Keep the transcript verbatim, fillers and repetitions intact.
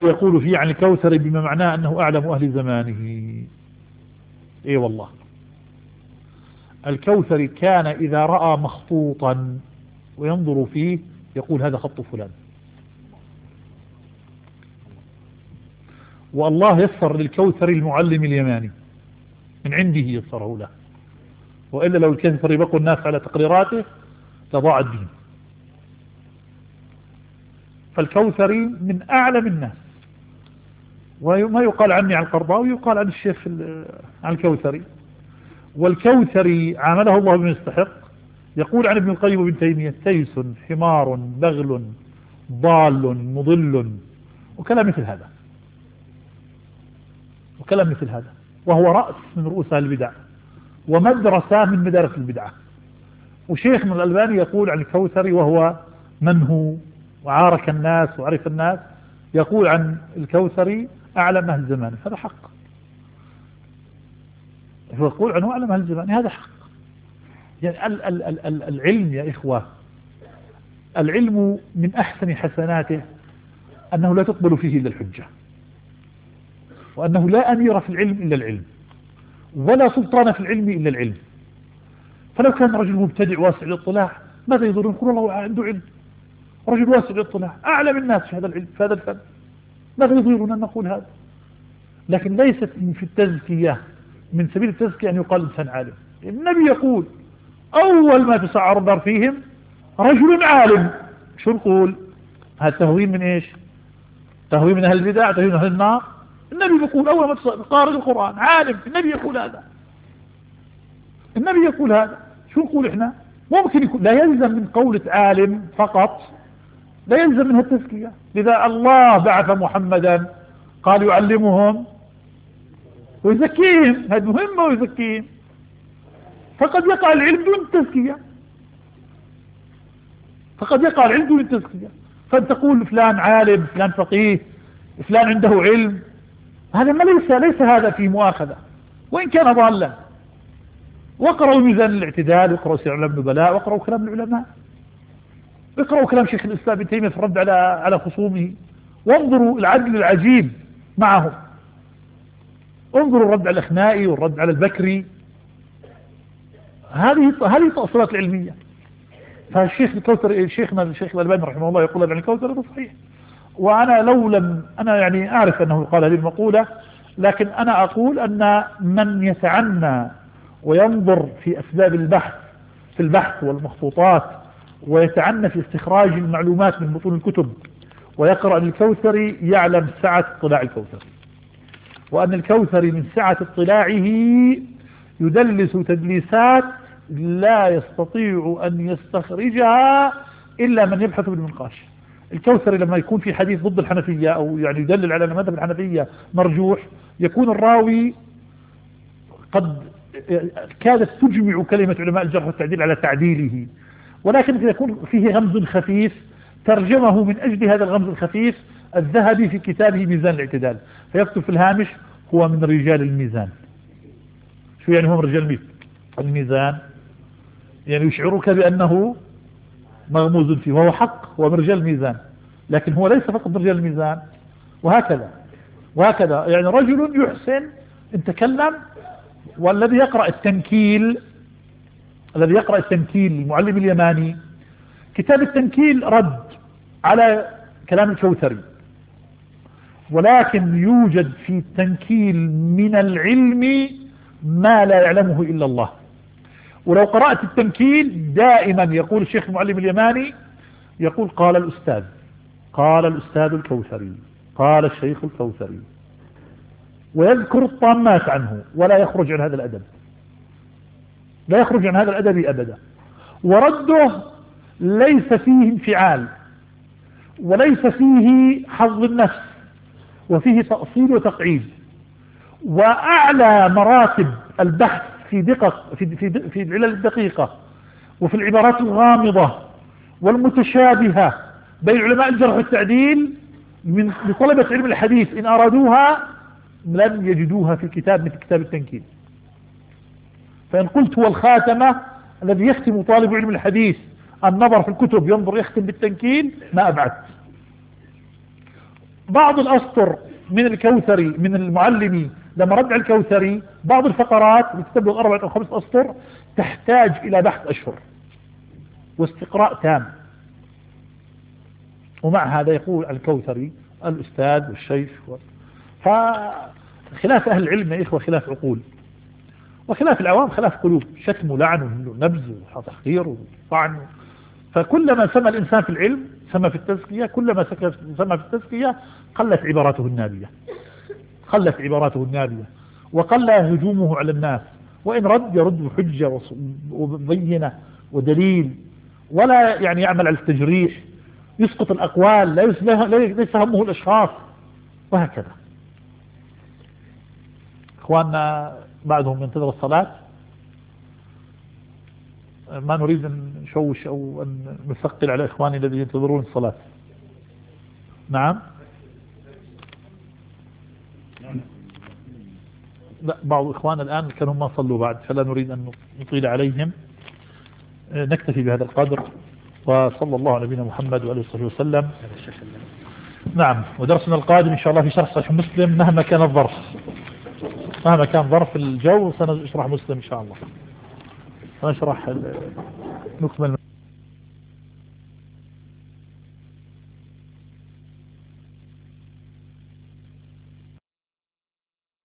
يقول فيه عن الكوثر بما معناه أنه أعلم أهل زمانه. إيه والله، الكوثر كان إذا رأى مخطوطا وينظر فيه يقول هذا خط فلان، والله يسر للكوثر المعلم اليماني من عنده يسره له، وإلا لو الكوثر يبقوا الناس على تقريراته لضاع الدين. فالكوثري من أعلم الناس، وما يقال عني عن القرضاوي يقال عن الشيخ عن الكوثري. والكوثري عامله الله بما يستحق. يقول عن ابن القيم وابن تيمية تيس حمار بغل ضال مضل، وكلام مثل هذا وكلام مثل هذا وهو رأس من رؤوس البدع ومدرسة من مدارس البدعة. وشيخ من الألباني يقول عن الكوثري وهو منهو وعارك الناس وعرف الناس، يقول عن الكوثري أعلم أهل زمانه. هذا حق، هو يقول عنه أعلم أهل زمانه، هذا حق. يعني ال ال ال ال العلم يا إخوة، العلم من أحسن حسناته أنه لا تقبل فيه إلا الحجة، وأنه لا أمير في العلم إلا العلم، ولا سلطان في العلم إلا العلم. فلو كان رجل مبتدع واسع الاطلاع ماذا يضر؟ يقول الله عنده علم، رجل واسع الاطلاع أعلم الناس في هذا العلم في هذا الفن، ماذا يضيرنا أن نقول هذا؟ لكن ليست في التزكية من سبيل التزكية أن يقال إنسان عالم. النبي يقول أول ما تسعر النار فيهم رجل عالم. شو نقول؟ هذا تهوين من إيش؟ تهوين من أهل البدع، تهوين من أهل النار. النبي يقول أول ما تقارئ القرآن عالم، النبي يقول هذا، النبي يقول هذا. شو نقول إحنا؟ ممكن يكون لا يلزم من قولة عالم فقط، لا يلزم منها التزكية. لذا الله بعث محمدا قال يعلمهم ويزكيهم، هذه مهمة، ويزكيهم. فقد يقع العلم دون التزكية، فقد يقع العلم دون التزكية. فأنت تقول فلان عالم، فلان فقيه، فلان عنده علم، هذا ما ليس ليس هذا في مؤاخذة وإن كان ضالا. واقرأوا ميزان الاعتدال، واقرأوا سير علم النبلاء، واقرأوا كلام العلماء، اقرأوا كلام شيخ الإسلام ابن تيمية في الرد على على خصومه، وانظروا العدل العجيب معهم. انظروا الرد على الأخنائي والرد على البكري. هذه هذه التأصيلات العلمية. فالشيخ الكوثري، شيخنا الشيخ الألباني رحمه الله يقول عن الكوثري هذا صحيح. وأنا لو لم أنا يعني أعرف أنه يقال هذه المقولة، لكن أنا أقول أن من يتعنى وينظر في أسباب البحث في البحث والمخطوطات، ويتعنى في استخراج المعلومات من بطون الكتب، ويقرأ الكوثري يعلم سعة اطلاع الكوثري، وأن الكوثري من سعة اطلاعه يدلس تدليسات لا يستطيع أن يستخرجها إلا من يبحث بالمنقاش. الكوثري لما يكون في حديث ضد الحنفية أو يعني يدلل على أن مذهب الحنفية مرجوح، يكون الراوي قد كادت تجمع كلمة علماء الجرح والتعديل على تعديله، ولكن يكون فيه غمز خفيف ترجمه من أجل هذا الغمز الخفيف الذهبي في كتابه ميزان الاعتدال، فيكتب في الهامش هو من رجال الميزان. شو يعني هو من رجال الميزان؟ يعني يشعرك بأنه مغموز فيه، وهو حق، هو من رجال الميزان، لكن هو ليس فقط من رجال الميزان. وهكذا وهكذا يعني رجل يحسن ان تكلم. والذي يقرأ التنكيل الذي يقرأ التنكيل المعلم اليماني، كتاب التنكيل رد على كلام الكوثري، ولكن يوجد في التنكيل من العلم ما لا يعلمه إلا الله. ولو قرأت التنكيل دائما يقول الشيخ المعلم اليماني، يقول قال الأستاذ قال الأستاذ الكوثري قال الشيخ الكوثري، ويذكر الطامات عنه، ولا يخرج عن هذا الأدب، لا يخرج عن هذا الأدب أبدا. ورده ليس فيه انفعال، وليس فيه حظ النفس، وفيه تأصيل وتقعيد. وأعلى مراتب البحث في دقق في في في العلل الدقيقة، وفي العبارات الغامضة والمتشابهة بين علماء الجرح والتعديل من لطلبة علم الحديث إن أرادوها لن يجدوها في كتاب مثل كتاب التنكيل. فإن قلت هو الخاتمة الذي يختم طالب علم الحديث النظر في الكتب، ينظر يختم بالتنكيل، ما أبعد. بعض الأسطر من الكوثري من المعلمي لما رد على الكوثري بعض الفقرات بتبلغ أربعة أو خمس أسطر تحتاج إلى بحث أشهر واستقراء تام. ومع هذا يقول الكوثري الأستاذ والشيخ و... فخلاف أهل العلم يا إخوة خلاف عقول، وخلاف العوام خلاف قلوب، شتم ولعن ونبذ وتحقير وطعن. فكلما سمى الإنسان في العلم سمى في التزكية، كلما سمى في التزكية قلت عباراته النابية قلت عباراته النابية وقل هجومه على الناس، وإن رد يرد بحجة وبينة ودليل، ولا يعني يعمل على التجريح، يسقط الأقوال، ليس همه الأشخاص، وهكذا. إخواننا بعدهم ينتظر الصلاة، ما نريد أن نشوش أو أن نثقل على إخواني الذين ينتظرون الصلاة. نعم. لا، بعض إخواننا الآن كانوا ما صلوا بعد، فلا نريد أن نطيل عليهم، نكتفي بهذا القدر، وصلى الله على نبينا محمد وآله وصحبه وسلم. نعم. ودرسنا القادم إن شاء الله في شرح صحيح مسلم مهما كان الظرف، مهما كان ظرف الجو سنشرح مسلم إن شاء الله، سنشرح نكمل.